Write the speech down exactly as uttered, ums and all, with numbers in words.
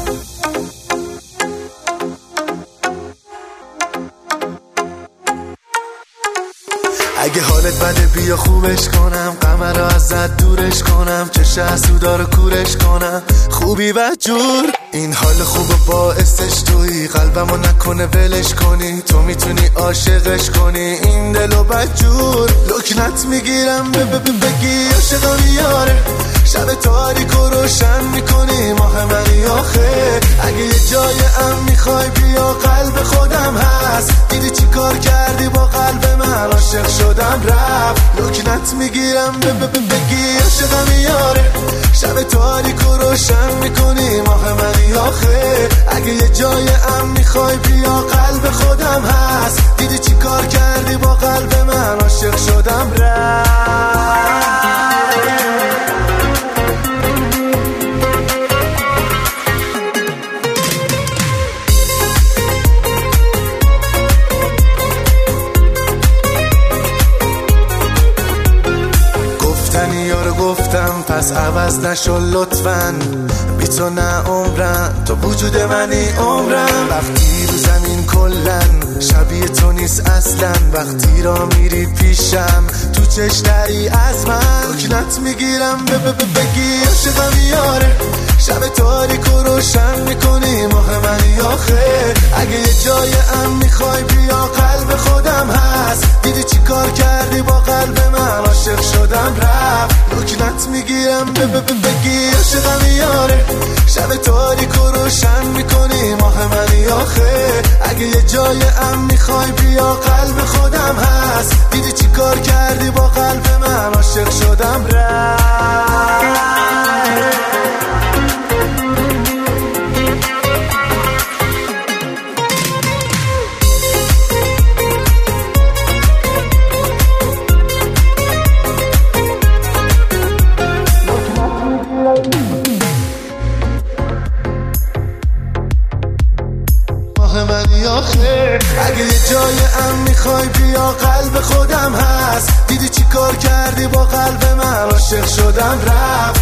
اگه حالت بده بیا خوبش کنم، قمر رو ازت دورش کنم، چه حسودا رو کورش کنم، خوبی و جور. این حال خوب باعثش تویی، قلبمو نکنه ولش کنی، تو میتونی عاشقش کنی این دلو بدجور. لکنت میگیرم بگی عاشقم یاره، شب تاریک و روشن میکنی ماه منی آخه. اگه یه جای ام میخوای بیا قلب خودم هست، دیدی چی کار کردی با قلب من، عاشق شدم رفت. لکنت میگیرم بگی عاشقم یاره، شب تاریک و روشن میکنی ماه منی آخه. اگه یه جای ام میخوای بیا قلب خودم هست، دیدی چی کار کردی با قلب من، عاشق شدم رفت. یارو گفتم پس عوض نشو لطفاً، بی تو نه عمرم، تو وجود منی عمرم. وقتی رو زمین کلن شبیه تو نیست اصلا، وقتی را میری پیشم تو چشتری از من. لکنت میگیرم بگی عاشقم یاره، شب تاریک و روشن میکنی ماه منی آخه. اگه یه جای ام میخوای بیا قلب خودم هست، دیدی چی کار کردی با قلب من، عاشق شدم رفت. لکنت میگیرم بگی عاشقم یاره، شب تاریک و روشن میکنی ماه منی آخه. اگه یه جای ام میخوای بیا قلب خودم هست، دیدی چی کار کردی با قلب من، عاشق شدم رفت. اگه یه جای ام میخوای بیا قلب خودم هست، دیدی چی کار کردی با قلب من، عاشق شدم رفت.